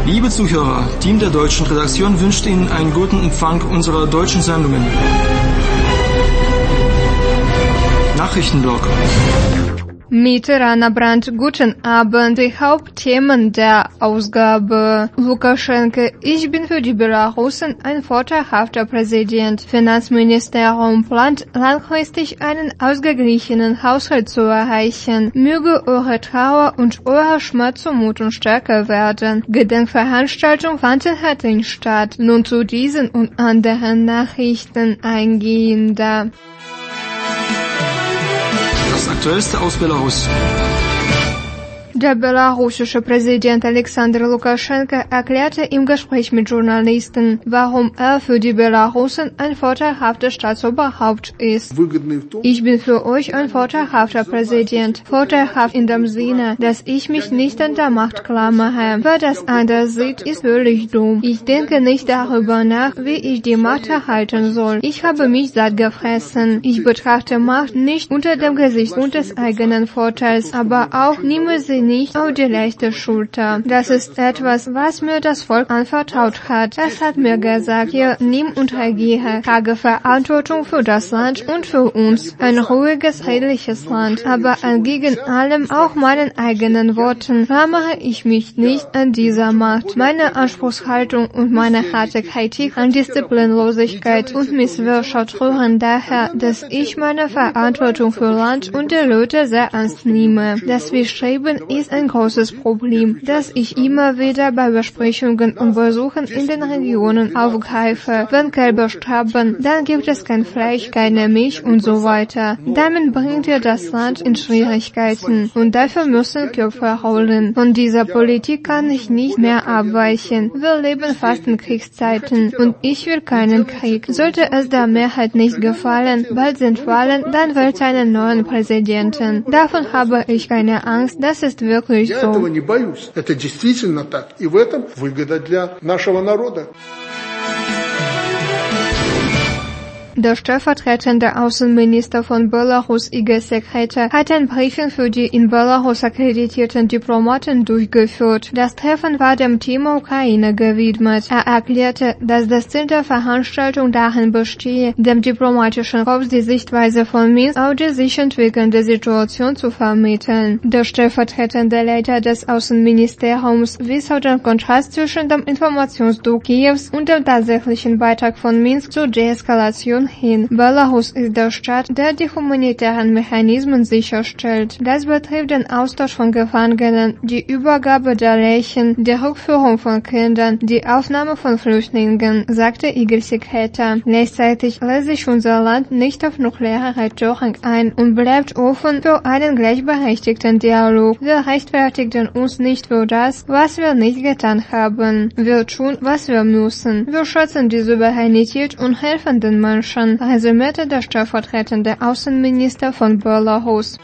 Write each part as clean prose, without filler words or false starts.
Liebe Zuhörer, Team der deutschen Redaktion wünscht Ihnen einen guten Empfang unserer deutschen Sendungen. Nachrichtenblock. Mit Rana Brandt, guten Abend. Die Hauptthemen der Ausgabe. Lukaschenko, ich bin für die Belarussen ein vorteilhafter Präsident. Finanzministerium plant langfristig einen ausgeglichenen Haushalt zu erreichen. Möge eure Trauer und euer Schmerz zumuten stärker werden. Gedenkveranstaltung fanden heute statt. Nun zu diesen und anderen Nachrichten eingehender. Das Aktuellste aus Belarus. Der belarussische Präsident Alexander Lukaschenko erklärte im Gespräch mit Journalisten, warum er für die Belarussen ein vorteilhafter Staatsoberhaupt ist. Ich bin für euch ein vorteilhafter Präsident. Vorteilhaft in dem Sinne, dass ich mich nicht an der Macht klammere. Wer das anders sieht, ist völlig dumm. Ich denke nicht darüber nach, wie ich die Macht erhalten soll. Ich habe mich satt gefressen. Ich betrachte Macht nicht unter dem Gesichtspunkt des eigenen Vorteils, aber auch nehme sie nicht auf die leichte Schulter. Das ist etwas, was mir das Volk anvertraut hat. Es hat mir gesagt, hier, nimm und regiere. Trage Verantwortung für das Land und für uns. Ein ruhiges, friedliches Land. Aber entgegen allem, auch meinen eigenen Worten, klammere ich mich nicht an dieser Macht. Meine Anspruchshaltung und meine harte Kritik an Disziplinlosigkeit und Misswirtschaft rühren daher, dass ich meine Verantwortung für Land und die Leute sehr ernst nehme. Das Widerstreben ist ein großes Problem, das ich immer wieder bei Besprechungen und Besuchen in den Regionen aufgreife. Wenn Kälber sterben, dann gibt es kein Fleisch, keine Milch und so weiter. Damit bringt ihr das Land in Schwierigkeiten und dafür müssen Köpfe rollen. Von dieser Politik kann ich nicht mehr abweichen. Wir leben fast in Kriegszeiten und ich will keinen Krieg. Sollte es der Mehrheit nicht gefallen, bald sind Wahlen, dann wählt einen neuen Präsidenten. Davon habe ich keine Angst, das ist wirklich Я so. этого не боюсь. Это действительно так. И в этом выгода для нашего народа. Der stellvertretende Außenminister von Belarus, Igor Sekreter, hat ein Briefing für die in Belarus akkreditierten Diplomaten durchgeführt. Das Treffen war dem Thema Ukraine gewidmet. Er erklärte, dass das Ziel der Veranstaltung darin bestehe, dem diplomatischen Korps die Sichtweise von Minsk auf die sich entwickelnde Situation zu vermitteln. Der stellvertretende Leiter des Außenministeriums wies auf den Kontrast zwischen dem Informationsdruck Kiews und dem tatsächlichen Beitrag von Minsk zur Deeskalation hin. Belarus ist der Staat, der die humanitären Mechanismen sicherstellt. Das betrifft den Austausch von Gefangenen, die Übergabe der Leichen, die Rückführung von Kindern, die Aufnahme von Flüchtlingen, sagte Igor Sekreter. Gleichzeitig lässt sich unser Land nicht auf nukleare Rhetorik ein und bleibt offen für einen gleichberechtigten Dialog. Wir rechtfertigen uns nicht für das, was wir nicht getan haben. Wir tun, was wir müssen. Wir schätzen die Souveränität und helfen den Menschen, resümierte der stellvertretende Außenminister von Belarus.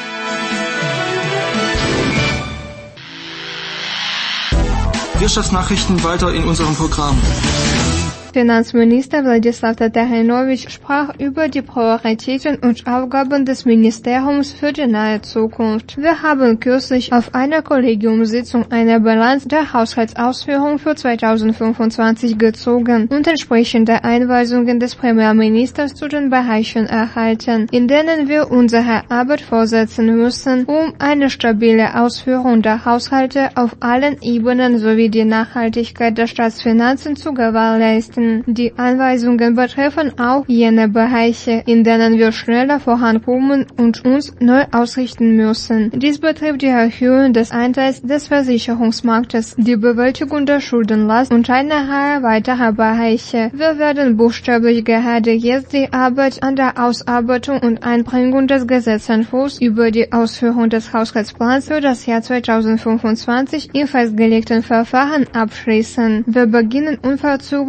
Wirtschaftsnachrichten weiter in unserem Programm. Finanzminister Wladislaw Tatarinovic sprach über die Prioritäten und Aufgaben des Ministeriums für die nahe Zukunft. Wir haben kürzlich auf einer Kollegiumssitzung eine Bilanz der Haushaltsausführung für 2025 gezogen und entsprechende Einweisungen des Premierministers zu den Bereichen erhalten, in denen wir unsere Arbeit fortsetzen müssen, um eine stabile Ausführung der Haushalte auf allen Ebenen sowie die Nachhaltigkeit der Staatsfinanzen zu gewährleisten. Die Anweisungen betreffen auch jene Bereiche, in denen wir schneller vorankommen und uns neu ausrichten müssen. Dies betrifft die Erhöhung des Anteils des Versicherungsmarktes, die Bewältigung der Schuldenlast und eine Reihe weiterer Bereiche. Wir werden buchstäblich gerade jetzt die Arbeit an der Ausarbeitung und Einbringung des Gesetzentwurfs über die Ausführung des Haushaltsplans für das Jahr 2025 im festgelegten Verfahren abschließen. Wir beginnen unverzüglich mit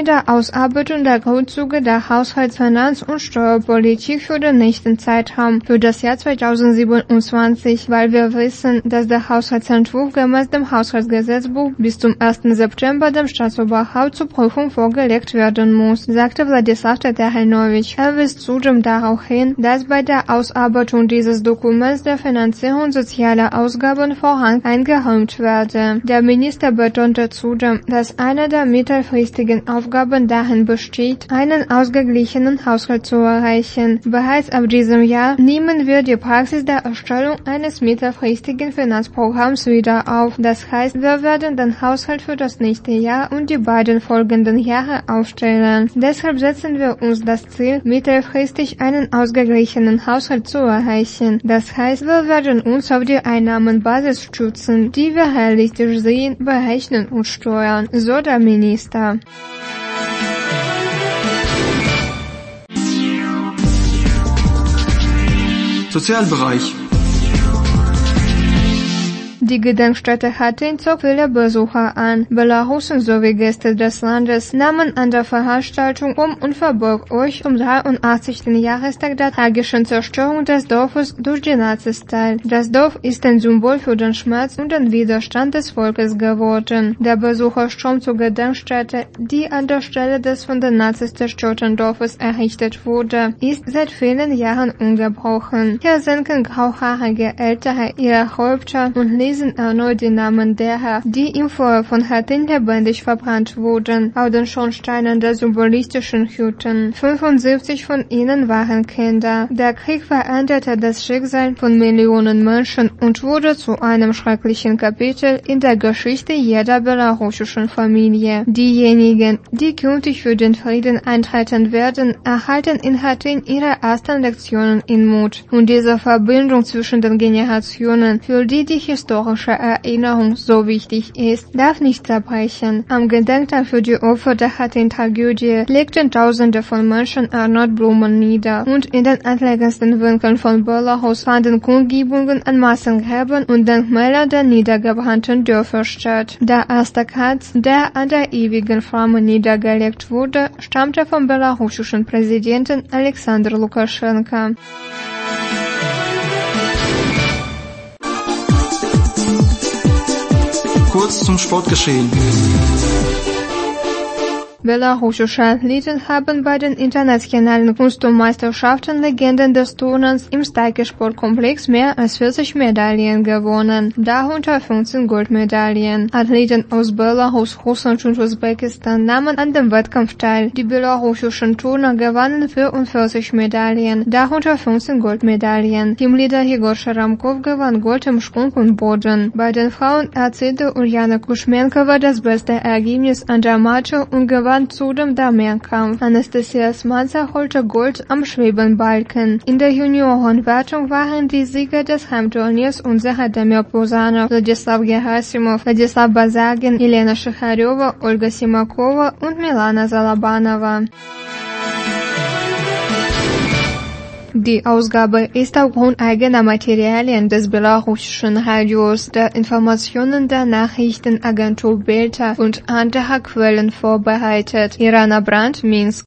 mit der Ausarbeitung der Grundzüge der Haushaltsfinanz- und Steuerpolitik für den nächsten Zeitraum für das Jahr 2027, weil wir wissen, dass der Haushaltsentwurf gemäß dem Haushaltsgesetzbuch bis zum 1. September dem Staatsoberhaupt zur Prüfung vorgelegt werden muss, sagte Wladislaw Tatarchynowitsch. Er wies zudem darauf hin, dass bei der Ausarbeitung dieses Dokuments der Finanzierung sozialer Ausgaben Vorrang eingeräumt werde. Der Minister betonte zudem, dass eine der mittelfristigen Aufgaben darin besteht, einen ausgeglichenen Haushalt zu erreichen. Bereits ab diesem Jahr nehmen wir die Praxis der Erstellung eines mittelfristigen Finanzprogramms wieder auf. Das heißt, wir werden den Haushalt für das nächste Jahr und die beiden folgenden Jahre aufstellen. Deshalb setzen wir uns das Ziel, mittelfristig einen ausgeglichenen Haushalt zu erreichen. Das heißt, wir werden uns auf die Einnahmenbasis stützen, die wir realistisch sehen, berechnen und steuern, so der Minister. Sozialbereich. Die Gedenkstätte Hatyn zog viele Besucher an. Belarusen sowie Gäste des Landes nahmen an der Veranstaltung und verbeugt euch zum 83. Jahrestag der tragischen Zerstörung des Dorfes durch die Nazis teil. Das Dorf ist ein Symbol für den Schmerz und den Widerstand des Volkes geworden. Der Besucherstrom zur Gedenkstätte, die an der Stelle des von den Nazis zerstörten Dorfes errichtet wurde, ist seit vielen Jahren ungebrochen. Hier senken grauhaarige Ältere ihre Häupter und lesen erneut die Namen derer, die im Feuer von Hatyn lebendig verbrannt wurden, auf den Schornsteinen der symbolistischen Hütten. 75 von ihnen waren Kinder. Der Krieg veränderte das Schicksal von Millionen Menschen und wurde zu einem schrecklichen Kapitel in der Geschichte jeder belarussischen Familie. Diejenigen, die künftig für den Frieden eintreten werden, erhalten in Hatyn ihre ersten Lektionen in Mut. Und diese Verbindung zwischen den Generationen, für die historische Erinnerung so wichtig ist, darf nicht zerbrechen. Am Gedenktag für die Opfer der Hatyn-Tragödie legten Tausende von Menschen erneut Blumen nieder und in den entlegensten Winkeln von Belarus fanden Kundgebungen an Massengräbern und Denkmäler der niedergebrannten Dörfer statt. Der erste Kranz, der an der ewigen Flamme niedergelegt wurde, stammte vom belarussischen Präsidenten Alexander Lukaschenka. Kurz zum Sportgeschehen. Belarussische Athleten haben bei den internationalen Kunstturmmeisterschaften Legenden des Turnens im Steige-Sportkomplex mehr als 40 Medaillen gewonnen, darunter 15 Goldmedaillen. Athleten aus Belarus, Russland und Usbekistan nahmen an dem Wettkampf teil. Die belarussischen Turner gewannen 44 Medaillen, darunter 15 Goldmedaillen. Teamleader Igor Sharamkov gewann Gold im Sprung und Boden. Bei den Frauen erzielte Uljana Kuschmenkova das beste Ergebnis an der Matte und gewann zudem der Mehrkampf. Anastasia Smanza holte Gold am Schwebenbalken. In der Juniorenwertung waren die Sieger des Heimturniers unsere Demir Pusanov, Wladislaw Gerasimov, Wladislaw Bazagin, Elena Shikharyova, Olga Simakova und Milana Zalabanova. Die Ausgabe ist aufgrund eigener Materialien des belarussischen Radios, der Informationen der Nachrichtenagentur Belta und anderer Quellen vorbereitet. Irana Brandt, Minsk.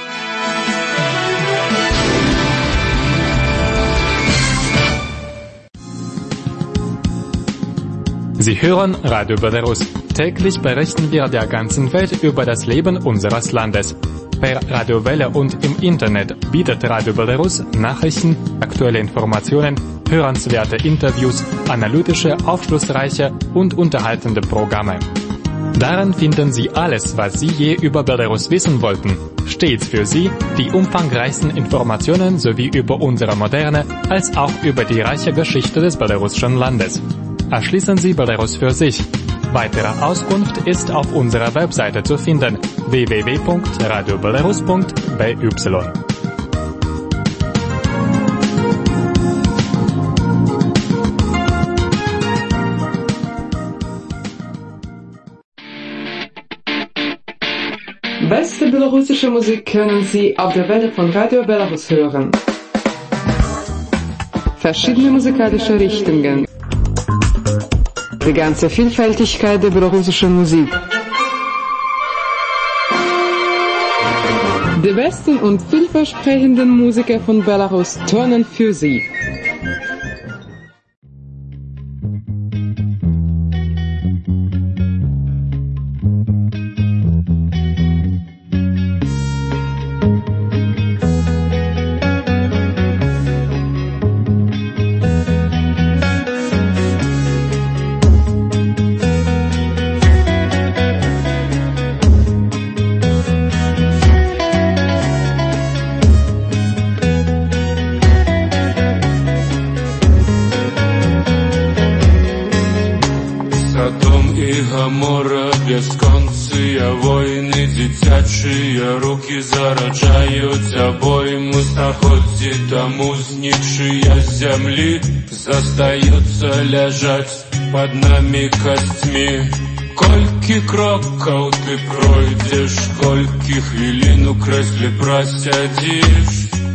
Sie hören Radio Belarus. Täglich berichten wir der ganzen Welt über das Leben unseres Landes. Per Radiowelle und im Internet bietet Radio Belarus Nachrichten, aktuelle Informationen, hörenswerte Interviews, analytische, aufschlussreiche und unterhaltende Programme. Darin finden Sie alles, was Sie je über Belarus wissen wollten. Stets für Sie die umfangreichsten Informationen sowie über unsere moderne als auch über die reiche Geschichte des belarussischen Landes. Erschließen Sie Belarus für sich. Weitere Auskunft ist auf unserer Webseite zu finden: www.radiobelarus.by. Beste belarussische Musik können Sie auf der Welle von Radio Belarus hören. Verschiedene musikalische Richtungen. Die ganze Vielfältigkeit der belarussischen Musik. Die besten und vielversprechenden Musiker von Belarus turnen für Sie. Гамора, бесконцыя войны, дзіцячыя рукі зараджаюць абойму, знаходзі таму знікшыя зямлі застаюцца ляжаць пад намі касцьмі. Колькі крокаў ты пройдзеш, колькі хвілін у крэсле прасядзіш,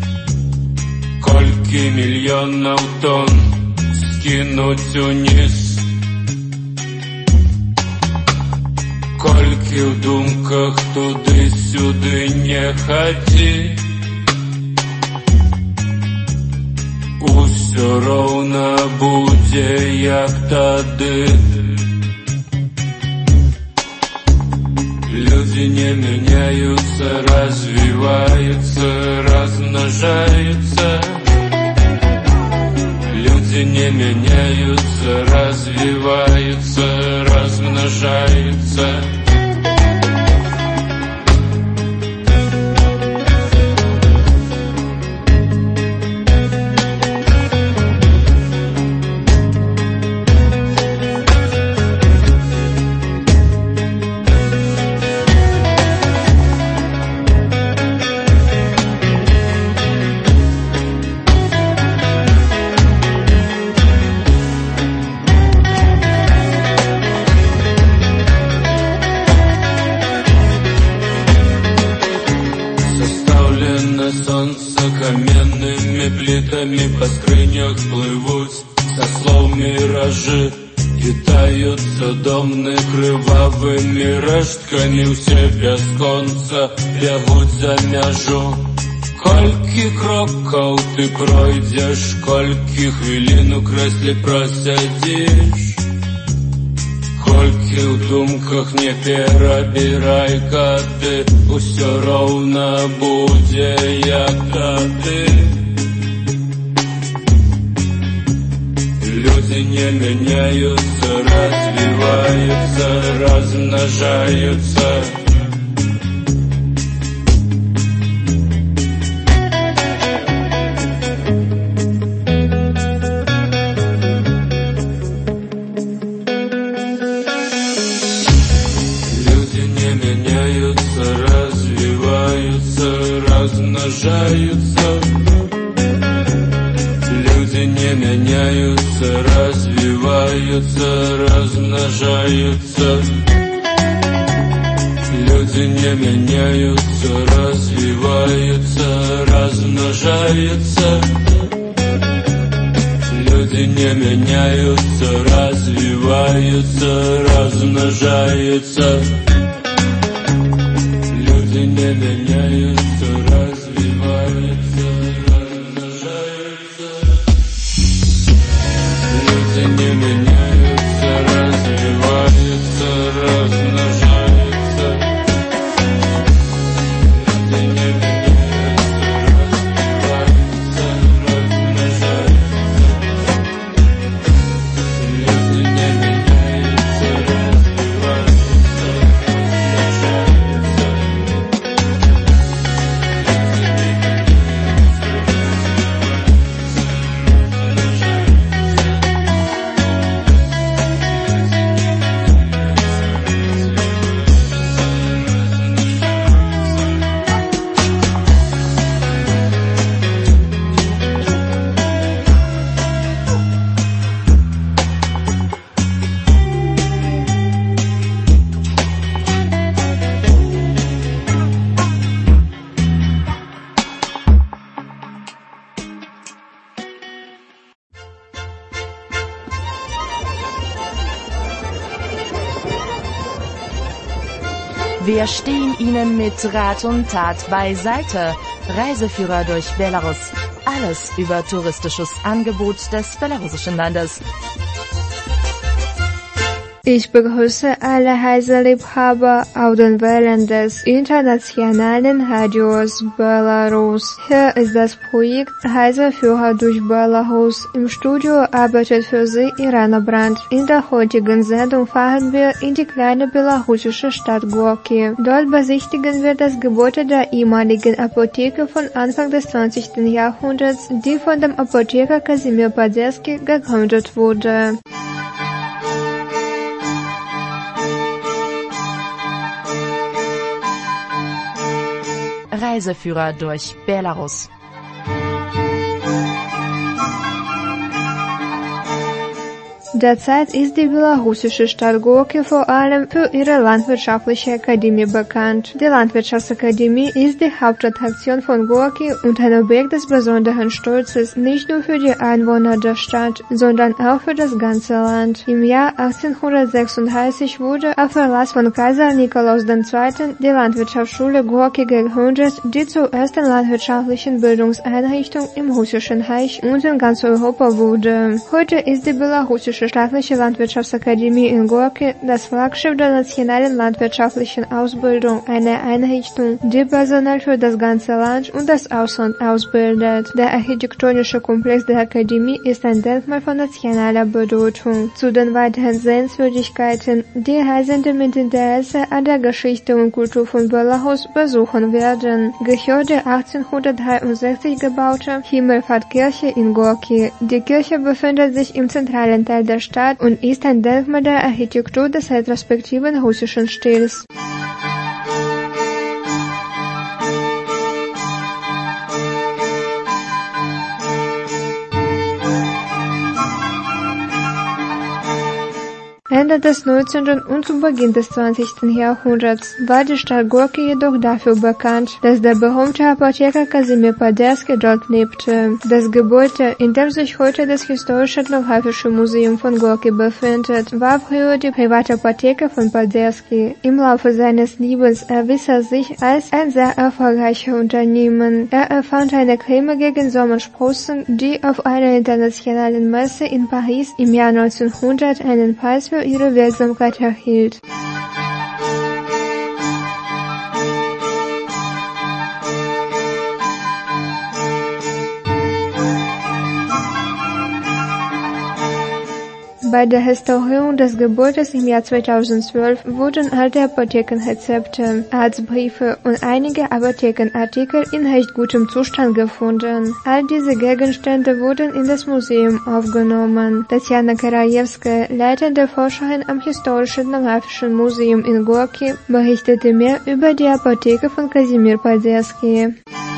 колькі мільёнаў тон скінуць уніз, колькі ў думках туды-сюды не хадзі, усё роўна будзе як тады. Люди не меняются, развиваются, размножаются. Люди не меняются, развиваются, размножаются. Каменными плитами по скрынях плывут со слов миражи, питаются домны крывавыми рэштками, усе бясконца бегут за мяжу. Колькі крокаў ты пройдзеш, колькі хвілін у крэсле прасядзіш, колькі ў думках не перабірай кады, усё роўна будзе як тады. Люди не меняются, развиваются, размножаются. Размножаются. Люди не меняются, развиваются, размножаются. Люди не меняются, развиваются, размножаются. Люди не меняются, развиваются, размножаются. Люди не меняются, развиваются, размножаются. Люди не меняются, развиваются, размножаются. Люди не меняются, развиваются, размножаются. Люди не меняются, развиваются, размножаются. Wir stehen Ihnen mit Rat und Tat beiseite. Reiseführer durch Belarus. Alles über touristisches Angebot des belarussischen Landes. Ich begrüße alle Reiseliebhaber auf den Wellen des internationalen Radios Belarus. Hier ist das Projekt Reiseführer durch Belarus. Im Studio arbeitet für Sie Irana Brandt. In der heutigen Sendung fahren wir in die kleine belarussische Stadt Gorki. Dort besichtigen wir das Gebäude der ehemaligen Apotheke von Anfang des 20. Jahrhunderts, die von dem Apotheker Kasimir Paderski gegründet wurde. Reiseführer durch Belarus. Derzeit ist die belarussische Stadt Gorki vor allem für ihre Landwirtschaftliche Akademie bekannt. Die Landwirtschaftsakademie ist die Hauptattraktion von Gorki und ein Objekt des besonderen Stolzes nicht nur für die Einwohner der Stadt, sondern auch für das ganze Land. Im Jahr 1836 wurde auf Erlass von Kaiser Nikolaus II. Die Landwirtschaftsschule Gorki gegründet, die zur ersten landwirtschaftlichen Bildungseinrichtung im Russischen Reich und in ganz Europa wurde. Heute ist die belarussische Staatliche Landwirtschaftsakademie in Gorki das Flaggschiff der nationalen landwirtschaftlichen Ausbildung, eine Einrichtung, die Personal für das ganze Land und das Ausland ausbildet. Der architektonische Komplex der Akademie ist ein Denkmal von nationaler Bedeutung. Zu den weiteren Sehenswürdigkeiten, die Reisende mit Interesse an der Geschichte und Kultur von Belarus besuchen werden, gehört die 1863 gebaute Himmelfahrtkirche in Gorki. Die Kirche befindet sich im zentralen Teil der Stadt und ist ein Denkmal der Architektur des retrospektiven russischen Stils. Ende des 19. und zu Beginn des 20. Jahrhunderts war die Stadt Gorki jedoch dafür bekannt, dass der berühmte Apotheker Kasimir Paderski dort lebte. Das Gebäude, in dem sich heute das Historisch-Ethnographische Museum von Gorki befindet, war früher die private Apotheke von Paderski. Im Laufe seines Lebens erwies er sich als ein sehr erfolgreicher Unternehmen. Er erfand eine Creme gegen Sommersprossen, die auf einer internationalen Messe in Paris im Jahr 1900 einen Preis für ihre Wirksamkeit erhielt. Bei der Restaurierung des Gebäudes im Jahr 2012 wurden alte Apothekenrezepte, Arztbriefe und einige Apothekenartikel in recht gutem Zustand gefunden. All diese Gegenstände wurden in das Museum aufgenommen. Tatjana Karajewska, leitende Forscherin am Historisch-Ethnografischen Museum in Gorki, berichtete mehr über die Apotheke von Kasimir Paderski.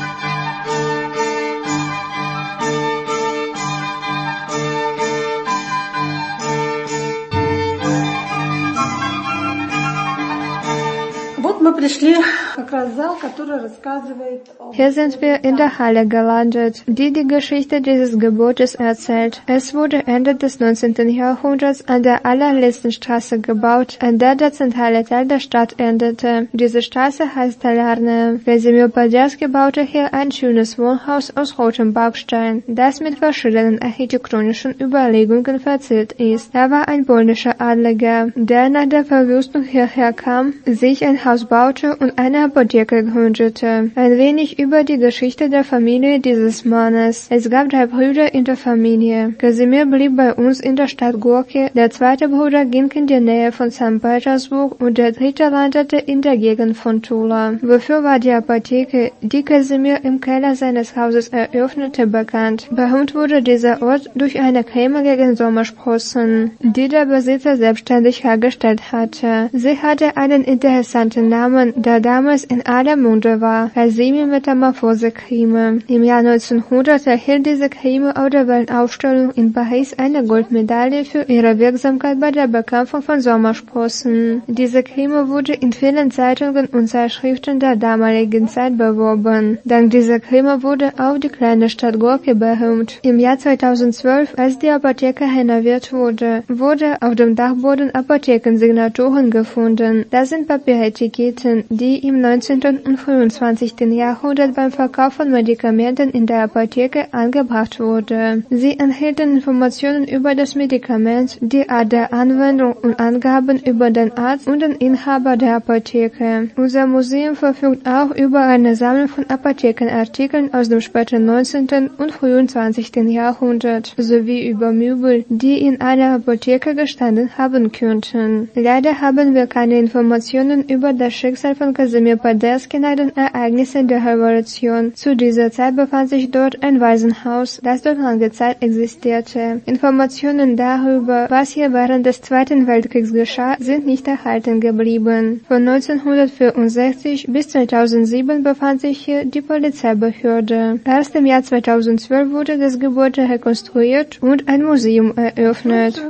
Hier sind wir in der Halle gelandet, die die Geschichte dieses Gebäudes erzählt. Es wurde Ende des 19. Jahrhunderts an der allerletzten Straße gebaut, an der der zentrale Teil der Stadt endete. Diese Straße heißt Talarne. Kasimir Paderski baute hier ein schönes Wohnhaus aus rotem Backstein, das mit verschiedenen architektonischen Überlegungen verziert ist. Er war ein polnischer Adliger, der nach der Verwüstung hierher kam, sich ein Haus baute und eine Apotheke gründete. Ein wenig über die Geschichte der Familie dieses Mannes. Es gab 3 Brüder in der Familie. Kasimir blieb bei uns in der Stadt Gorki, der zweite Bruder ging in die Nähe von St. Petersburg und der dritte landete in der Gegend von Tula. Wofür war die Apotheke, die Kasimir im Keller seines Hauses eröffnete, bekannt? Berühmt wurde dieser Ort durch eine Creme gegen Sommersprossen, die der Besitzer selbstständig hergestellt hatte. Sie hatte einen interessanten Namen, der damals in aller Munde war, Kasimir-Metamorphose-Creme. Im Jahr 1900 erhielt diese Creme auf der Weltausstellung in Paris eine Goldmedaille für ihre Wirksamkeit bei der Bekämpfung von Sommersprossen. Diese Creme wurde in vielen Zeitungen und Zeitschriften der damaligen Zeit beworben. Dank dieser Creme wurde auch die kleine Stadt Gorki berühmt. Im Jahr 2012, als die Apotheke renoviert wurde, auf dem Dachboden Apothekensignaturen gefunden. Das sind Papieretikette Eliten, die im 19. und frühen 20. Jahrhundert beim Verkauf von Medikamenten in der Apotheke angebracht wurde. Sie enthielten Informationen über das Medikament, die Art der Anwendung und Angaben über den Arzt und den Inhaber der Apotheke. Unser Museum verfügt auch über eine Sammlung von Apothekenartikeln aus dem späten 19. und frühen 20. Jahrhundert, sowie über Möbel, die in einer Apotheke gestanden haben könnten. Leider haben wir keine Informationen über das Schicksal von Kasimir Paderski nach den Ereignissen der Revolution. Zu dieser Zeit befand sich dort ein Waisenhaus, das dort lange Zeit existierte. Informationen darüber, was hier während des Zweiten Weltkriegs geschah, sind nicht erhalten geblieben. Von 1964 bis 2007 befand sich hier die Polizeibehörde. Erst im Jahr 2012 wurde das Gebäude rekonstruiert und ein Museum eröffnet.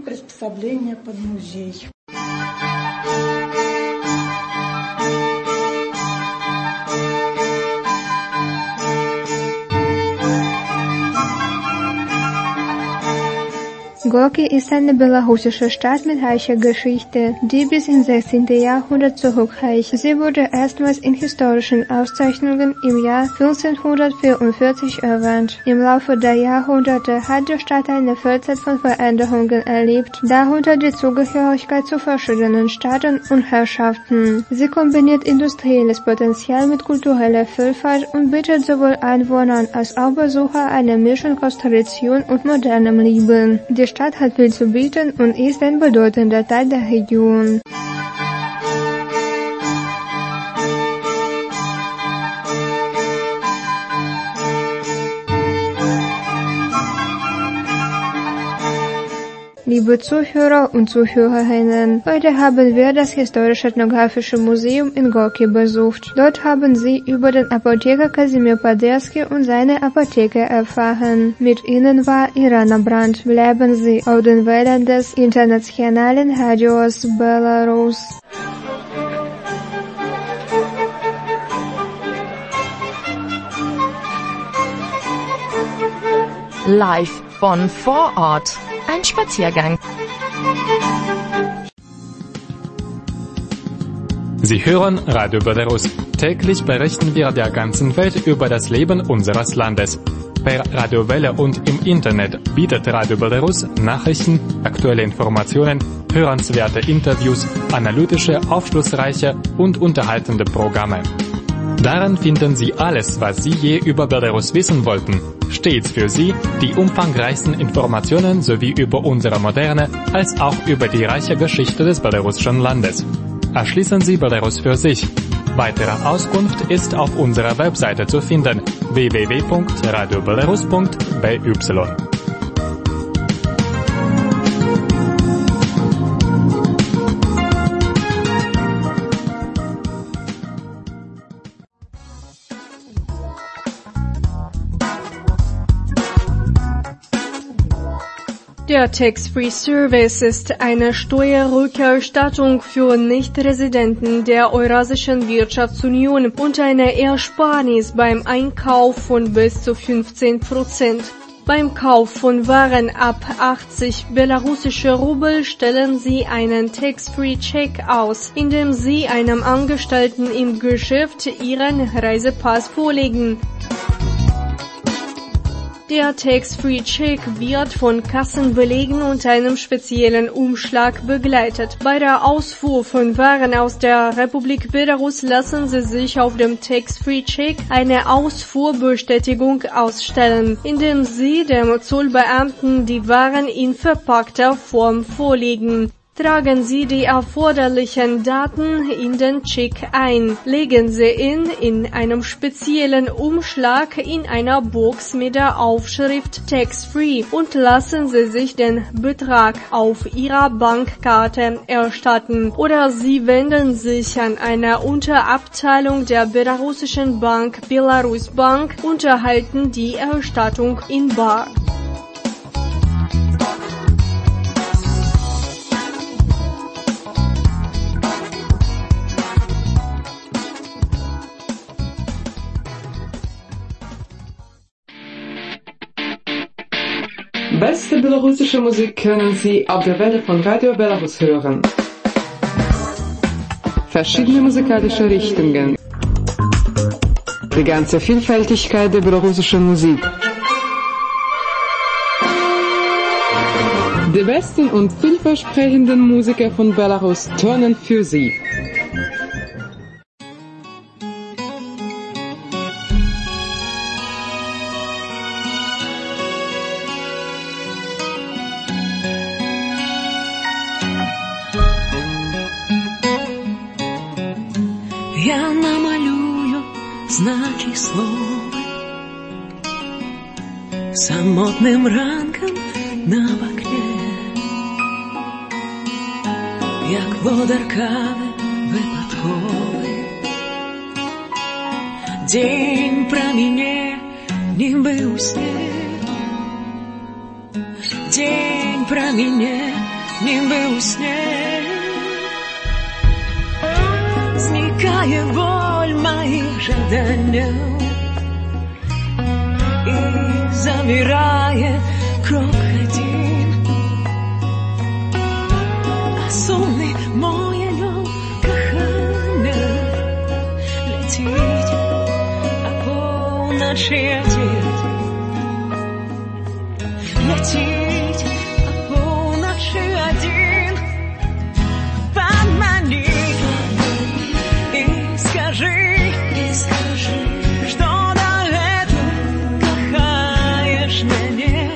Gorki ist eine belarussische Stadt mit reicher Geschichte, die bis ins 16. Jahrhundert zurückreicht. Sie wurde erstmals in historischen Auszeichnungen im Jahr 1544 erwähnt. Im Laufe der Jahrhunderte hat die Stadt eine Vielzahl von Veränderungen erlebt, darunter die Zugehörigkeit zu verschiedenen Staaten und Herrschaften. Sie kombiniert industrielles Potenzial mit kultureller Vielfalt und bietet sowohl Einwohnern als auch Besuchern eine Mischung aus Tradition und modernem Leben. Die Stadt hat viel zu bieten und ist ein bedeutender Teil der Region. Liebe Zuhörer und Zuhörerinnen, heute haben wir das Historisch-Ethnographische Museum in Gorki besucht. Dort haben Sie über den Apotheker Kasimir Paderski und seine Apotheke erfahren. Mit Ihnen war Irana Brandt. Bleiben Sie auf den Wellen des internationalen Radios Belarus. Live von vor Ort. Ein Spaziergang. Sie hören Radio Belarus. Täglich berichten wir der ganzen Welt über das Leben unseres Landes. Per Radiowelle und im Internet bietet Radio Belarus Nachrichten, aktuelle Informationen, hörenswerte Interviews, analytische, aufschlussreiche und unterhaltende Programme. Darin finden Sie alles, was Sie je über Belarus wissen wollten. Stets für Sie die umfangreichsten Informationen sowie über unsere moderne als auch über die reiche Geschichte des belarussischen Landes. Erschließen Sie Belarus für sich. Weitere Auskunft ist auf unserer Webseite zu finden: www.radiobelarus.by. Der Tax-Free-Service ist eine Steuerrückerstattung für Nichtresidenten der Eurasischen Wirtschaftsunion und eine Ersparnis beim Einkauf von bis zu 15%. Beim Kauf von Waren ab 80 belarussische Rubel stellen Sie einen Tax-Free-Check aus, indem Sie einem Angestellten im Geschäft Ihren Reisepass vorlegen. Der Tax-Free-Check wird von Kassenbelegen und einem speziellen Umschlag begleitet. Bei der Ausfuhr von Waren aus der Republik Belarus lassen Sie sich auf dem Tax-Free-Check eine Ausfuhrbestätigung ausstellen, indem Sie dem Zollbeamten die Waren in verpackter Form vorlegen. Tragen Sie die erforderlichen Daten in den Check ein. Legen Sie ihn in einem speziellen Umschlag in einer Box mit der Aufschrift Tax-Free und lassen Sie sich den Betrag auf Ihrer Bankkarte erstatten. Oder Sie wenden sich an eine Unterabteilung der belarussischen Bank Belarus Bank und erhalten die Erstattung in bar. Beste belarussische Musik können Sie auf der Welle von Radio Belarus hören. verschiedene musikalische Richtungen. Die ganze Vielfältigkeit der belarussischen Musik. Die besten und vielversprechenden Musiker von Belarus turnen für Sie. Я намалюю знаки слова самотним ранком на вікні, як водоркаве випадкове. День проміне, ніби у сні. День проміне, ніби у сні. Зникає боль моїх жаданнів і замирає крок один. А сонний моє льов кохання летить, а поночі одет. Летить, а поночі один. Помани и скажи, что до этого кохаешь меня.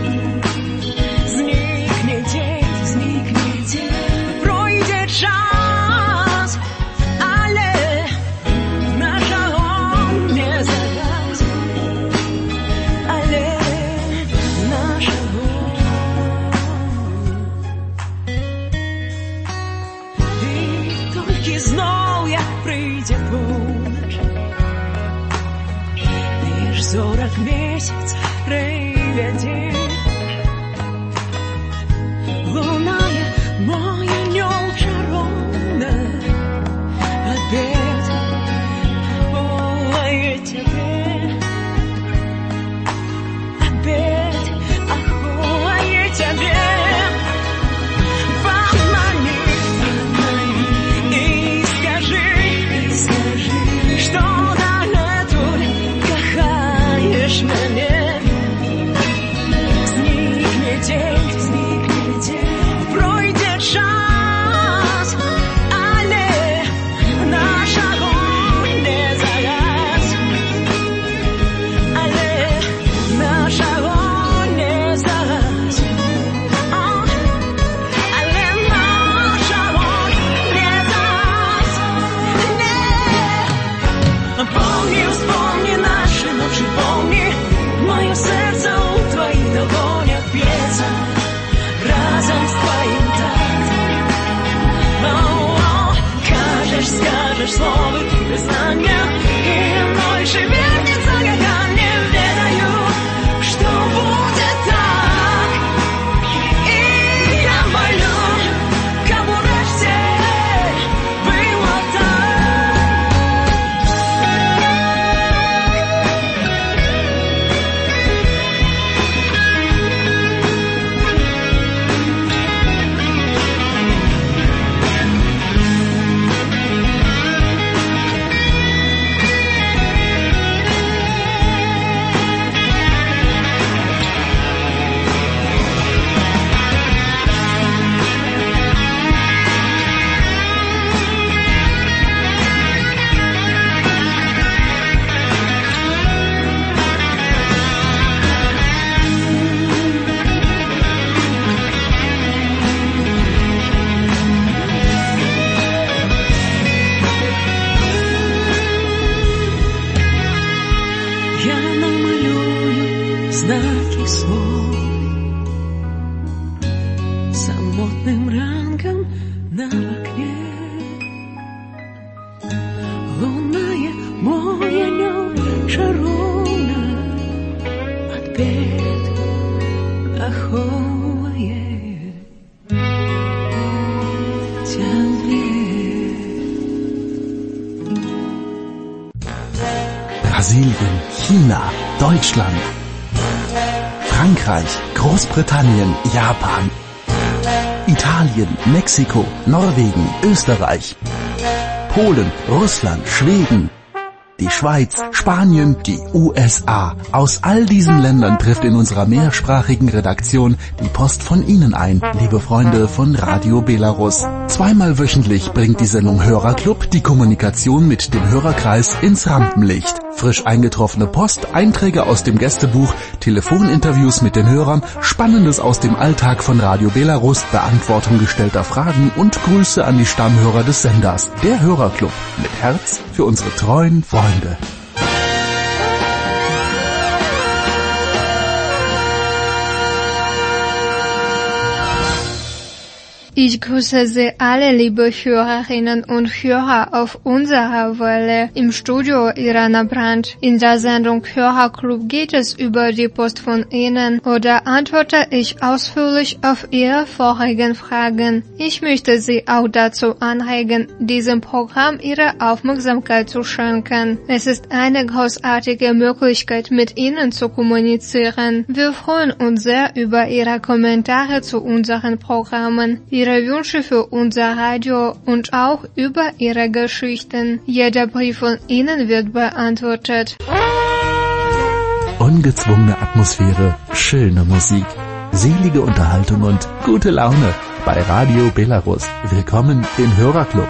Зникне день, пройдет час, але наш огонь не загас, але наш огонь. И только знов, як прийде полночь, лишь зорок месяц приведет. Лунная моя нем чаровна, опять охует тебе, опять охует тебе. Помани и скажи, что до этого кохаешь меня. Зникне день, пройдет час, але наш огонь не загас, але наш огонь не загас, але наш огонь не загас. Помни, вспомни наши ночи, помни, мое сердце у твоих долонях бьется разом с твоим тактом. Скажешь слово признания, и мной шевельнется, как камни в ведаю, что будет так. И я молю, кому раньше было знаки слов самотным ранком на окне. Лунная моя нем шаровна от бед аховает тебе. Brasilien, China, Deutschland, Frankreich, Großbritannien, Japan, Italien, Mexiko, Norwegen, Österreich. Polen, Russland, Schweden, die Schweiz, Spanien, die USA. Aus all diesen Ländern trifft in unserer mehrsprachigen Redaktion die Post von Ihnen ein, liebe Freunde von Radio Belarus. Zweimal wöchentlich bringt die Sendung Hörerclub die Kommunikation mit dem Hörerkreis ins Rampenlicht. Frisch eingetroffene Post, Einträge aus dem Gästebuch, Telefoninterviews mit den Hörern, Spannendes aus dem Alltag von Radio Belarus, Beantwortung gestellter Fragen und Grüße an die Stammhörer des Senders. Der Hörerclub mit Herz für unsere treuen Freunde. Ich grüße Sie alle, liebe Hörerinnen und Hörer auf unserer Welle. Im Studio Irana Brandt. In der Sendung Hörerclub geht es über die Post von Ihnen oder antworte ich ausführlich auf Ihre vorigen Fragen. Ich möchte Sie auch dazu anregen, diesem Programm Ihre Aufmerksamkeit zu schenken. Es ist eine großartige Möglichkeit, mit Ihnen zu kommunizieren. Wir freuen uns sehr über Ihre Kommentare zu unseren Programmen, Ihre Wünsche für unser Radio und auch über Ihre Geschichten. Jeder Brief von Ihnen wird beantwortet. Ungezwungene Atmosphäre, schöne Musik, selige Unterhaltung und gute Laune bei Radio Belarus. Willkommen im Hörerclub.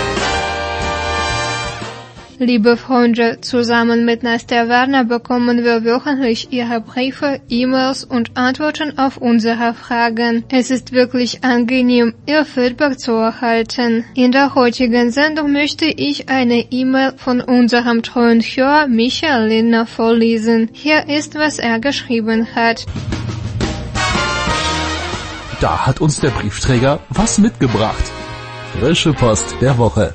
Liebe Freunde, zusammen mit Nastja Werner bekommen wir wöchentlich Ihre Briefe, E-Mails und Antworten auf unsere Fragen. Es ist wirklich angenehm, Ihr Feedback zu erhalten. In der heutigen Sendung möchte ich eine E-Mail von unserem treuen Hörer Michael Lindner vorlesen. Hier ist, was er geschrieben hat. Da hat uns der Briefträger was mitgebracht. Frische Post der Woche.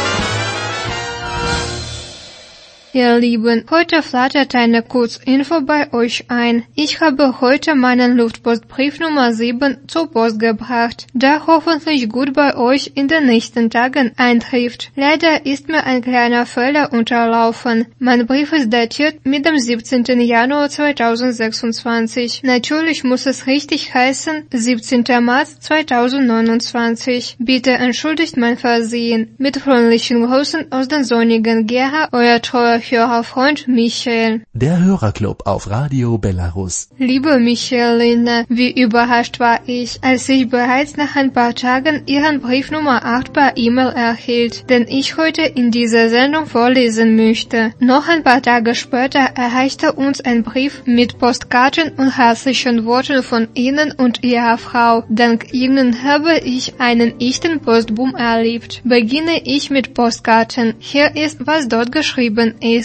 Ihr Lieben, heute flattert eine Kurzinfo bei euch ein. Ich habe heute meinen Luftpostbrief Nummer 7 zur Post gebracht, der hoffentlich gut bei euch in den nächsten Tagen eintrifft. Leider ist mir ein kleiner Fehler unterlaufen. Mein Brief ist datiert mit dem 17. Januar 2026. Natürlich muss es richtig heißen 17. März 2029. Bitte entschuldigt mein Versehen. Mit freundlichen Grüßen aus den sonnigen Gera, euer treuer Hörerfreund Michael. Der Hörerclub auf Radio Belarus. Liebe Michael Lindner, wie überrascht war ich, als ich bereits nach ein paar Tagen Ihren Brief Nummer 8 per E-Mail erhielt, den ich heute in dieser Sendung vorlesen möchte. Noch ein paar Tage später erreichte uns ein Brief mit Postkarten und herzlichen Worten von Ihnen und Ihrer Frau. Dank Ihnen habe ich einen echten Postboom erlebt. Beginne ich mit Postkarten. Hier ist, was dort geschrieben ist.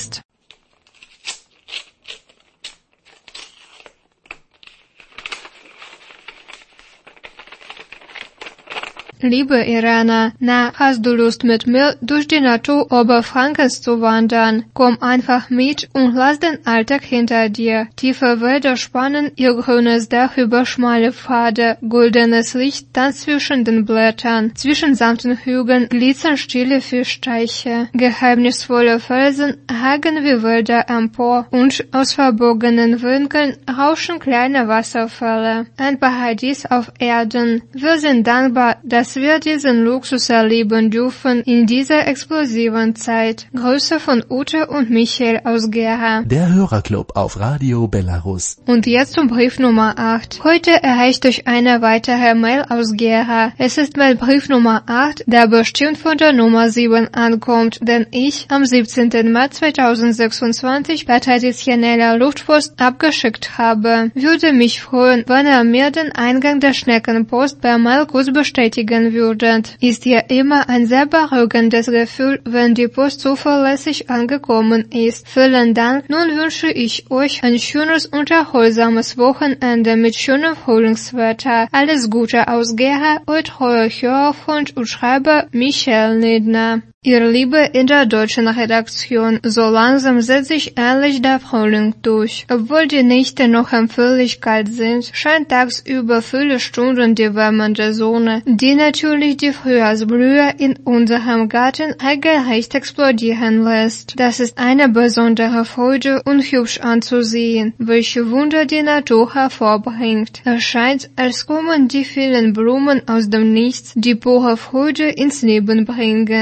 Liebe Irana, na, hast du Lust mit mir durch die Natur Oberfrankens zu wandern? Komm einfach mit und lass den Alltag hinter dir. Tiefe Wälder spannen ihr grünes Dach über schmale Pfade, goldenes Licht tanzt zwischen den Blättern, zwischen sanften Hügeln glitzern stille Fischteiche, geheimnisvolle Felsen ragen wie Wälder empor und aus verborgenen Winkeln rauschen kleine Wasserfälle. Ein Paradies auf Erden. Wir sind dankbar, dass wir diesen Luxus erleben dürfen in dieser explosiven Zeit. Grüße von Ute und Michael aus Gera. Der Hörerclub auf Radio Belarus. Und jetzt zum Brief Nummer 8. Heute erreicht euch eine weitere Mail aus Gera. Es ist mein Brief Nummer 8, der bestimmt von der Nummer 7 ankommt, den ich am 17. März 2026 per traditioneller Luftpost abgeschickt habe. Würde mich freuen, wenn ihr mir den Eingang der Schneckenpost per Mail kurz bestätigen würdet. Ist ja immer ein sehr beruhigendes Gefühl, wenn die Post zuverlässig angekommen ist. Vielen Dank. Nun wünsche ich euch ein schönes und erholsames Wochenende mit schönem Frühlingswetter. Alles Gute aus Gera, euer treuer Hörerfreund und Schreiber Michael Lindner. Ihr Liebe in der deutschen Redaktion, so langsam setzt sich endlich der Frühling durch. Obwohl die Nächte noch empfindlich kalt sind, scheint tagsüber viele Stunden die wärmende Sonne, die natürlich die Frühjahrsblühe in unserem Garten regelrecht explodieren lässt. Das ist eine besondere Freude und hübsch anzusehen, welche Wunder die Natur hervorbringt. Es scheint, als kommen die vielen Blumen aus dem Nichts, die pure Freude ins Leben bringen. So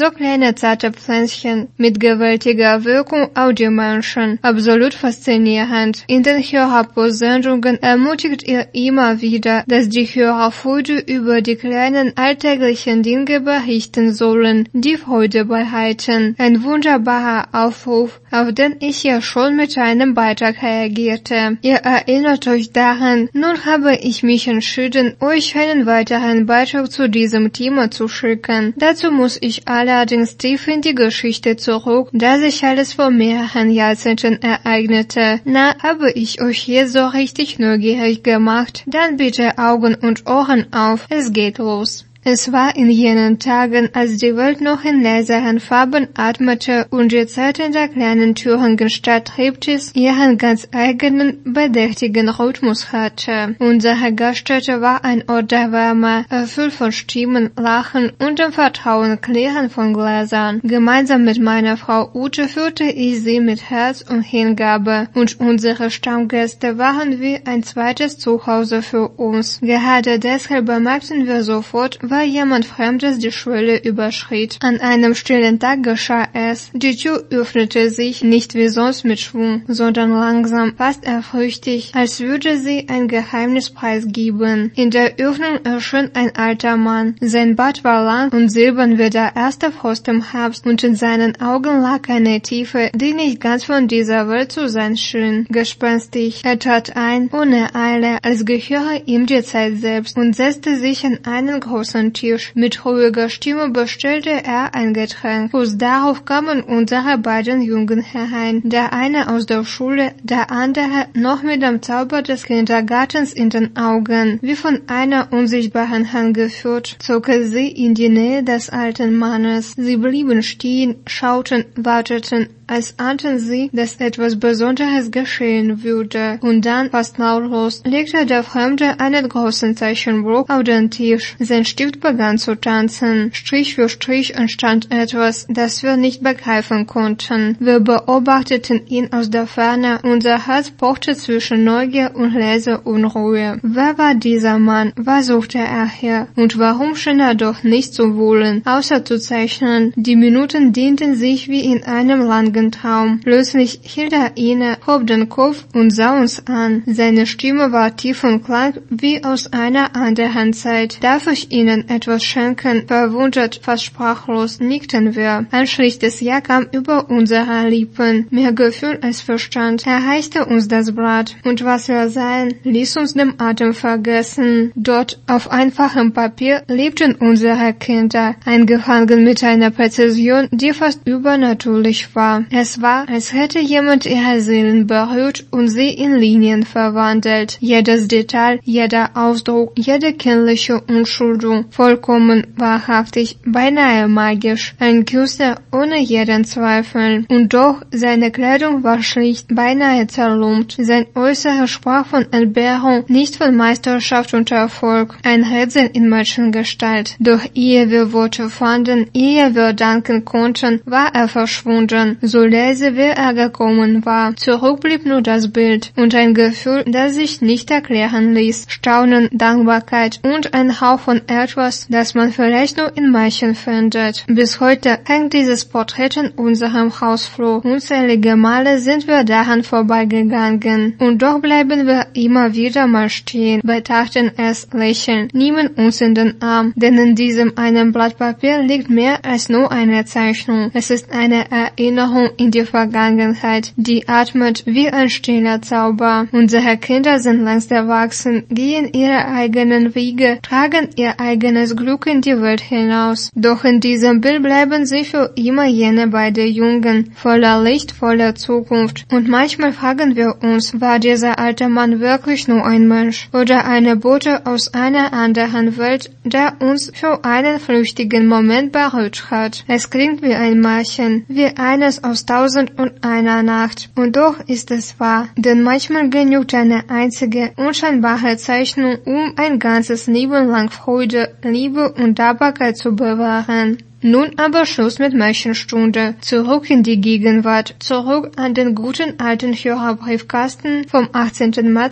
so kleine zarte Pflänzchen mit gewaltiger Wirkung auf die Menschen. Absolut faszinierend. In den Hörerpost-Sendungen ermutigt ihr immer wieder, dass die Hörerfreude über die kleinen alltäglichen Dinge berichten sollen, die Freude bereiten. Ein wunderbarer Aufruf, auf den ich ja schon mit einem Beitrag reagierte. Ihr erinnert euch daran, nun habe ich mich entschieden, euch einen weiteren Beitrag zu diesem Thema zu schicken. Dazu muss ich allerdings tief in die Geschichte zurück, da sich alles vor mehreren Jahrzehnten ereignete. Na, habe ich euch jetzt so richtig neugierig gemacht? Dann bitte Augen und Ohren auf, es geht los. Es war in jenen Tagen, als die Welt noch in leiseren Farben atmete und die Zeit in der kleinen Thüringer Stadt Treptow ihren ganz eigenen, bedächtigen Rhythmus hatte. Unsere Gaststätte war ein Ort der Wärme, erfüllt von Stimmen, Lachen und dem Vertrauen Klirren von Gläsern. Gemeinsam mit meiner Frau Ute führte ich sie mit Herz und Hingabe, und unsere Stammgäste waren wie ein zweites Zuhause für uns. Gerade deshalb bemerkten wir sofort, weil jemand Fremdes die Schwelle überschritt. An einem stillen Tag geschah es. Die Tür öffnete sich nicht wie sonst mit Schwung, sondern langsam, fast ehrfürchtig, als würde sie ein Geheimnis preisgeben. In der Öffnung erschien ein alter Mann. Sein Bart war lang und silbern wie der erste Frost im Herbst, und in seinen Augen lag eine Tiefe, die nicht ganz von dieser Welt zu sein schien. Gespenstig. Er trat ein, ohne Eile, als gehöre ihm die Zeit selbst, und setzte sich an einen großen Tisch. Mit ruhiger Stimme bestellte er ein Getränk. Kurz darauf kamen unsere beiden Jungen herein. Der eine aus der Schule, der andere noch mit dem Zauber des Kindergartens in den Augen. Wie von einer unsichtbaren Hand geführt, zog er sie in die Nähe des alten Mannes. Sie blieben stehen, schauten, warteten, als ahnten sie, dass etwas Besonderes geschehen würde. Und dann, fast lautlos, legte der Fremde einen großen Zeichenblock auf den Tisch. Sein Stift begann zu tanzen. Strich für Strich entstand etwas, das wir nicht begreifen konnten. Wir beobachteten ihn aus der Ferne. Unser Herz pochte zwischen Neugier und leise Unruhe. Wer war dieser Mann? Was suchte er hier? Und warum schien er doch nicht zu wollen, außer zu zeichnen? Die Minuten dehnten sich wie in einem langen Traum. Plötzlich hielt er inne, hob den Kopf und sah uns an. Seine Stimme war tief und klang wie aus einer anderen Zeit. Darf ich Ihnen etwas schenken? Verwundert, fast sprachlos, nickten wir. Ein schlichtes Ja kam über unsere Lippen. Mehr Gefühl als Verstand. Er reichte uns das Blatt. Und was wir sahen, ließ uns den Atem vergessen. Dort, auf einfachem Papier, lebten unsere Kinder, eingefangen mit einer Präzision, die fast übernatürlich war. Es war, als hätte jemand ihre Seelen berührt und sie in Linien verwandelt. Jedes Detail, jeder Ausdruck, jede kindliche Unschuld, vollkommen wahrhaftig, beinahe magisch. Ein Küster ohne jeden Zweifel. Und doch, seine Kleidung war schlicht, beinahe zerlumpt. Sein Äußeres sprach von Entbehrung, nicht von Meisterschaft und Erfolg. Ein Rätsel in Menschengestalt. Doch ehe wir Worte fanden, ehe wir danken konnten, war er verschwunden. So leise wie er gekommen war. Zurück blieb nur das Bild und ein Gefühl, das sich nicht erklären ließ. Staunen, Dankbarkeit und ein Hauch von etwas, das man vielleicht nur in Märchen findet. Bis heute hängt dieses Porträt in unserem Hausflur. Unzählige Male sind wir daran vorbeigegangen. Und doch bleiben wir immer wieder mal stehen, betrachten es, lächeln, nehmen uns in den Arm. Denn in diesem einen Blatt Papier liegt mehr als nur eine Zeichnung. Es ist eine Erinnerung in die Vergangenheit, die atmet wie ein stiller Zauber. Unsere Kinder sind längst erwachsen, gehen ihre eigenen Wege, tragen ihr eigenes Glück in die Welt hinaus. Doch in diesem Bild bleiben sie für immer jene beiden Jungen, voller Licht, voller Zukunft. Und manchmal fragen wir uns, war dieser alte Mann wirklich nur ein Mensch oder eine Bote aus einer anderen Welt, der uns für einen flüchtigen Moment berührt hat. Es klingt wie ein Märchen, wie eines aus 1001 Nacht. Und doch ist es wahr, denn manchmal genügt eine einzige, unscheinbare Zeichnung, um ein ganzes Leben lang Freude, Liebe und Dankbarkeit zu bewahren. Nun aber Schluss mit Märchenstunde. Zurück in die Gegenwart, zurück an den guten alten Hörerbriefkasten vom 18. Mai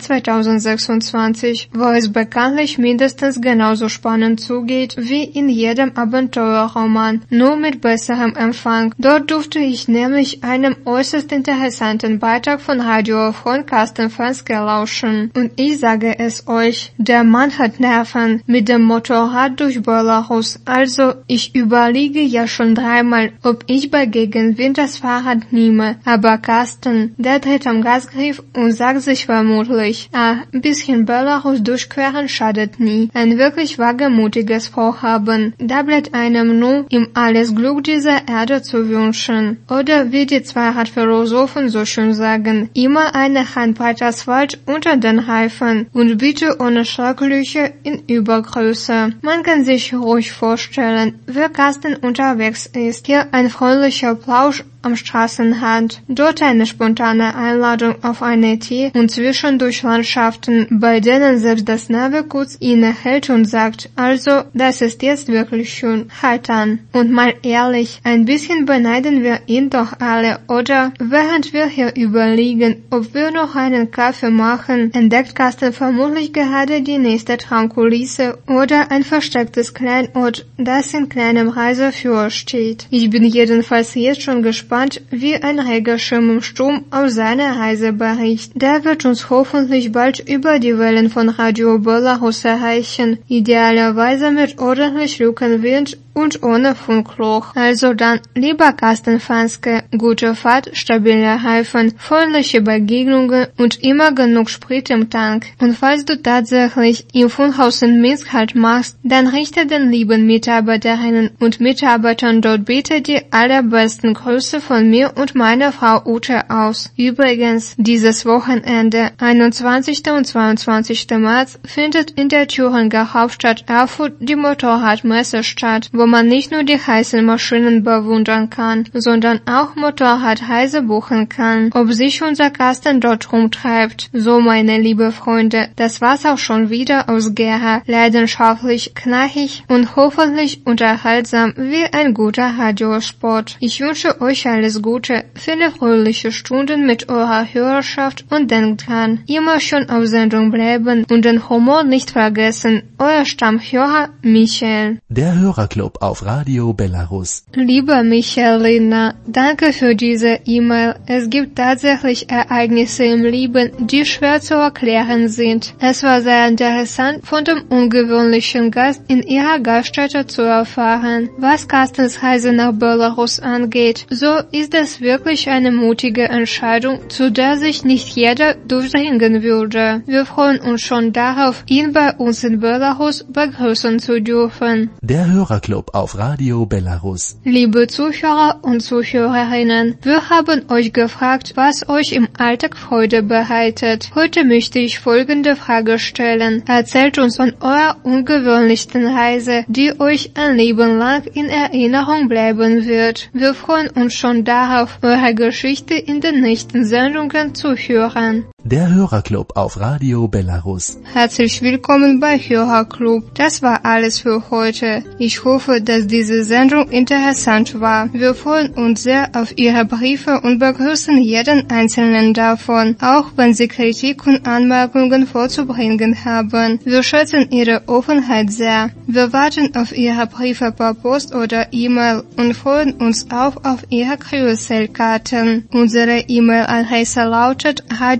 2026, wo es bekanntlich mindestens genauso spannend zugeht wie in jedem Abenteuerroman, nur mit besserem Empfang. Dort durfte ich nämlich einem äußerst interessanten Beitrag von Radiofreund Carsten Franzke lauschen. Und ich sage es euch, der Mann hat Nerven mit dem Motorrad durch Belarus. Also ich überlege ja schon dreimal, ob ich bei Gegenwind das Fahrrad nehme. Aber Carsten, der dreht am Gasgriff und sagt sich vermutlich, ein bisschen Belarus durchqueren schadet nie. Ein wirklich wagemutiges Vorhaben. Da bleibt einem nur, ihm alles Glück dieser Erde zu wünschen. Oder wie die Zweiradphilosophen so schön sagen, immer eine Handbreit Asphalt unter den Reifen und bitte ohne Schlaglöcher in Übergröße. Man kann sich ruhig vorstellen, wer Carsten unterwegs ist. Hier ein freundlicher Plausch am Straßenrand, dort eine spontane Einladung auf eine Tee und zwischendurch Landschaften, bei denen selbst das Navi kurz innehält und sagt, also, das ist jetzt wirklich schön, halt an. Und mal ehrlich, ein bisschen beneiden wir ihn doch alle, oder? Während wir hier überlegen, ob wir noch einen Kaffee machen, entdeckt Carsten vermutlich gerade die nächste Traumkulisse oder ein verstecktes Kleinod, das in kleinem Reiseführer steht. Ich bin jedenfalls jetzt schon gespannt, wie ein Regenschirm im Sturm aus seiner Reise berichtet. Der wird uns hoffentlich bald über die Wellen von Radio Belarus erreichen, idealerweise mit ordentlich Rückenwind und ohne Funkloch. Also dann, lieber Carsten Franzke, gute Fahrt, stabile Reifen, freundliche Begegnungen und immer genug Sprit im Tank. Und falls du tatsächlich im Funkhaus in Minsk Halt machst, dann richte den lieben Mitarbeiterinnen und Mitarbeitern dort bitte die allerbesten Grüße von mir und meiner Frau Ute aus. Übrigens, dieses Wochenende, 21. und 22. März, findet in der Thüringer Hauptstadt Erfurt die Motorradmesse statt, wo man nicht nur die heißen Maschinen bewundern kann, sondern auch Motorradreise buchen kann. Ob sich unser Carsten dort rumtreibt, so meine liebe Freunde, das war's auch schon wieder aus Gera, leidenschaftlich, knackig und hoffentlich unterhaltsam wie ein guter Radiosport. Ich wünsche euch alles Gute, viele fröhliche Stunden mit eurer Hörerschaft und denkt dran, immer schon auf Sendung bleiben und den Humor nicht vergessen. Euer Stammhörer Michael. Der Hörerclub auf Radio Belarus. Lieber Michalina, danke für diese E-Mail. Es gibt tatsächlich Ereignisse im Leben, die schwer zu erklären sind. Es war sehr interessant, von dem ungewöhnlichen Gast in ihrer Gaststätte zu erfahren. Was Carstens Reise nach Belarus angeht, so ist es wirklich eine mutige Entscheidung, zu der sich nicht jeder durchdringen würde. Wir freuen uns schon darauf, ihn bei uns in Belarus begrüßen zu dürfen. Der Hörerclub auf Radio Belarus. Liebe Zuhörer und Zuhörerinnen, wir haben euch gefragt, was euch im Alltag Freude bereitet. Heute möchte ich folgende Frage stellen. Erzählt uns von eurer ungewöhnlichsten Reise, die euch ein Leben lang in Erinnerung bleiben wird. Wir freuen uns schon darauf, eure Geschichte in den nächsten Sendungen zu hören. Der Hörerclub auf Radio Belarus. Herzlich willkommen bei Hörerclub. Das war alles für heute. Ich hoffe, dass diese Sendung interessant war. Wir freuen uns sehr auf Ihre Briefe und begrüßen jeden einzelnen davon, auch wenn Sie Kritik und Anmerkungen vorzubringen haben. Wir schätzen Ihre Offenheit sehr. Wir warten auf Ihre Briefe per Post oder E-Mail und freuen uns auch auf Ihre QSL-Karten. Unsere E-Mail-Adresse lautet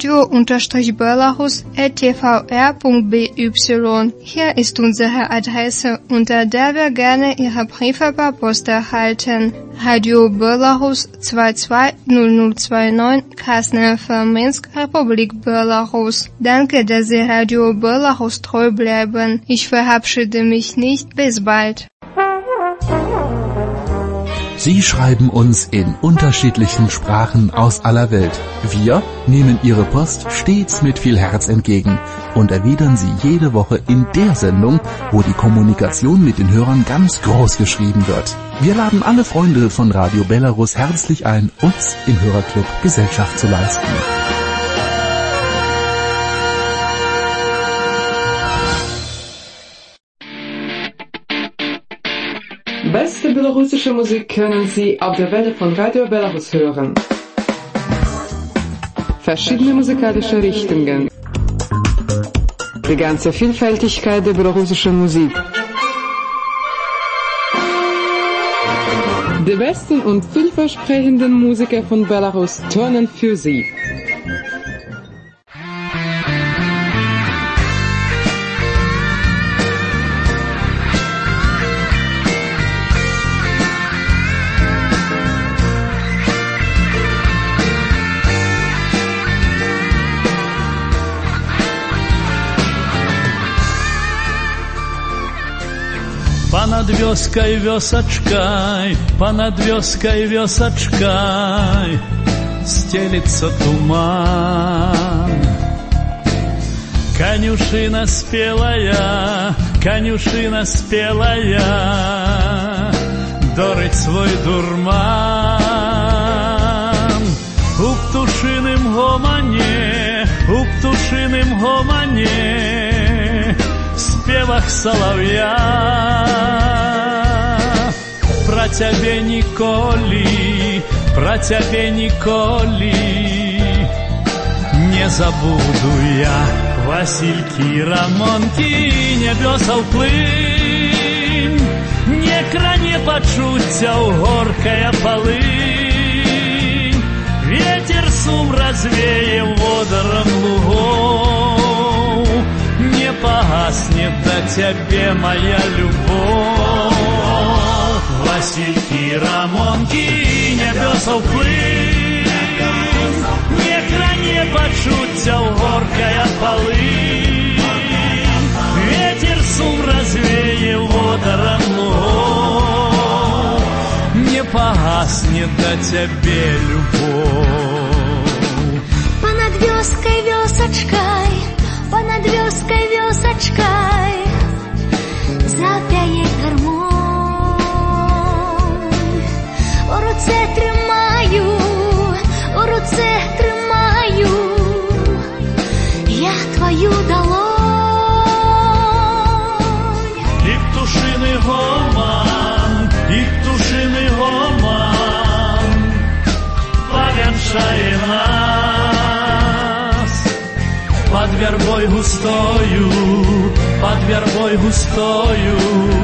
radio_belarus@tvr.by. Hier ist unsere Adresse, unter der wir gerne Ihre Briefe per Post erhalten. Radio Belarus 220029, Krasnaya, Minsk, Republik Belarus. Danke, dass Sie Radio Belarus treu bleiben. Ich verabschiede mich nicht. Bis bald. Sie schreiben uns in unterschiedlichen Sprachen aus aller Welt. Wir nehmen Ihre Post stets mit viel Herz entgegen und erwidern sie jede Woche in der Sendung, wo die Kommunikation mit den Hörern ganz groß geschrieben wird. Wir laden alle Freunde von Radio Belarus herzlich ein, uns im Hörerclub Gesellschaft zu leisten. Beste belarussische Musik können Sie auf der Welle von Radio Belarus hören. Verschiedene musikalische Richtungen. Die ganze Vielfältigkeit der belarussischen Musik. Die besten und vielversprechenden Musiker von Belarus turnen für Sie. Понад вёской вёсочкой, понад вёской вёсочкой стелится туман. Конюшина спелая, дорить свой дурман. У птушиным гомоне, спевах соловья. Про тебе Николи, не забуду я. Васильки, Рамонки, небесов плынь, не кране почуться угоркая полынь. Ветер сум развея водором лугов, не погаснет до тебе моя любовь. Васильки, Рамонки, небесов плынь, не кране почуться угоркая полынь. Ветер сум развея водором лугов, не погаснет до тебе любовь. Понад вёской вёсочкой запяє гармонь. У руце тримаю я твою долонь. І птушиний гомон повенчає нас. Под вербой густою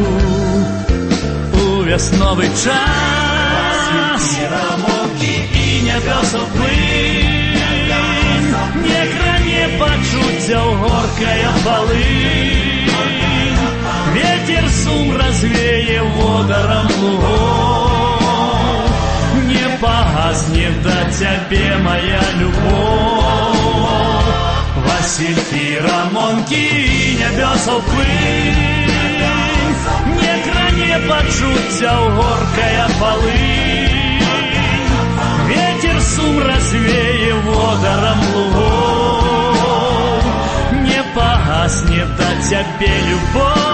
у весновый час. Рамонки и небесов плынь, не кране почуться угоркая полынь. Ветер сум развея водором лугов, не погаснет до тебе моя любовь. Васильки, Рамонки, небесов плынь, не кране почуться угоркая полынь. Ветер сум развея водором лугов, не погаснет до тебе любовь.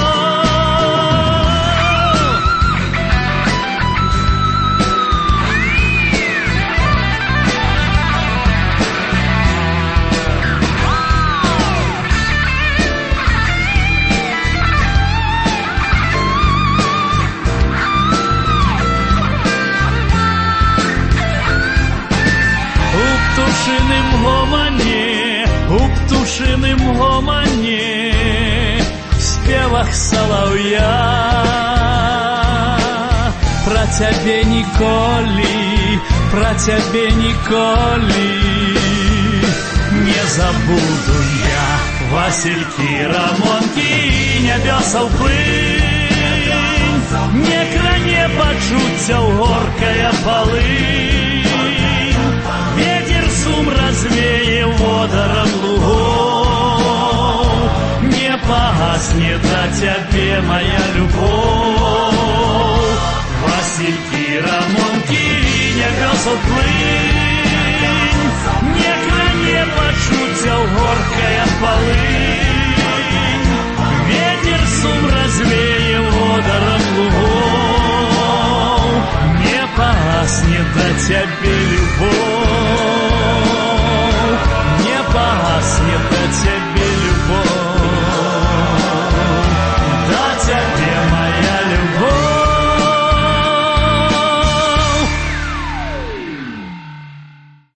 У птушиным гомоне, в спевах соловья. Про тебе Николи, не забуду я. Васильки, Рамонки, небесов плынь, не кране почуться угоркая полынь. Ветер сум развея водором лугов, не погаснет до тебе моя любовь. Васильки, Рамонки, небесов плынь, не кране почуться угоркая полынь. Ветер сум развея водором лугов, не погаснет до тебе любовь.